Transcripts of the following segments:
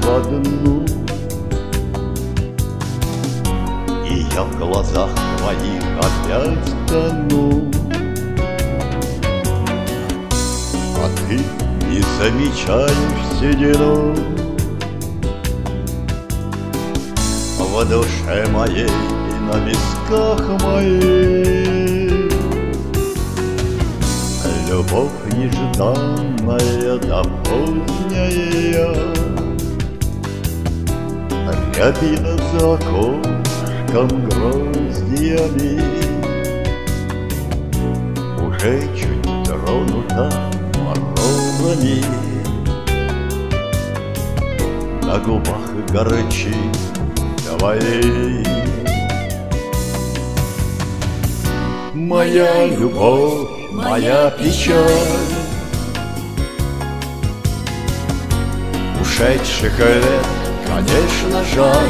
во дну. И я в глазах твоих опять тону, а ты не замечаешь седину в душе моей и на висках моих. Любовь нежданная да поздняя, рябина за окошком гроздьями, уже чуть тронута морозами, на губах горчит твоей. Моя любовь, моя печаль ушедших лет, конечно, жаль.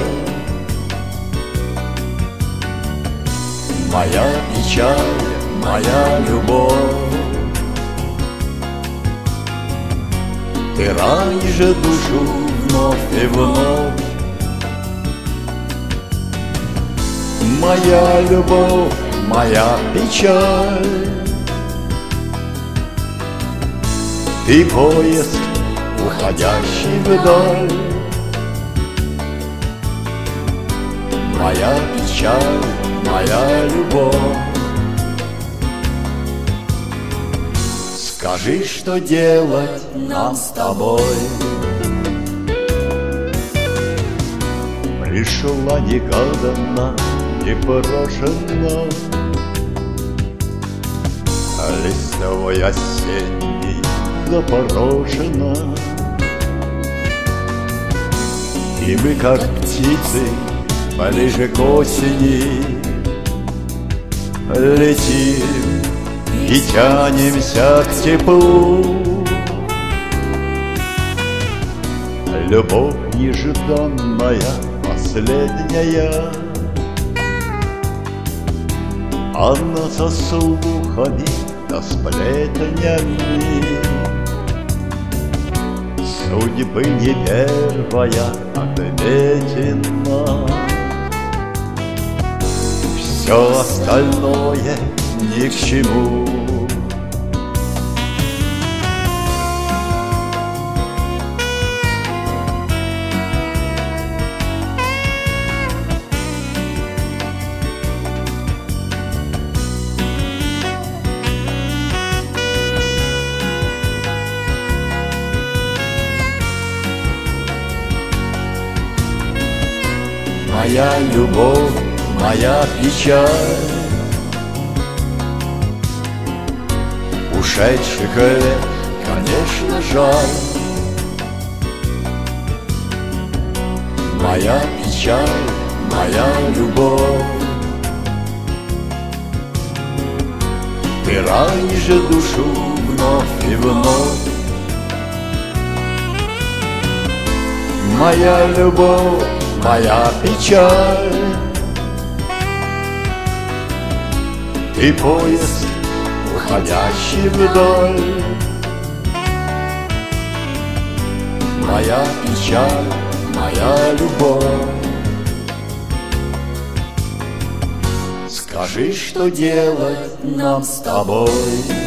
Моя печаль, моя любовь, ты ранишь душу вновь и вновь. Моя любовь, моя печаль, ты поезд, уходящий вдаль. Моя печаль, моя любовь, скажи, что делать нам с тобой. Пришла негаданно, непрошенно, листовой осенний запорошена, и мы, как птицы, ближе к осени летим и тянемся к теплу. Любовь нежданная, последняя, она со слухами да сплетнями, судьбы не первая отметина. Все остальное ни к чему. Моя любовь, моя печаль ушедших лет, конечно, жаль. Моя печаль, моя любовь, ты ранишь душу вновь и вновь. Моя любовь, моя печаль, ты поезд, уходящий вдаль. Моя печаль, моя любовь, скажи, что делать нам с тобой.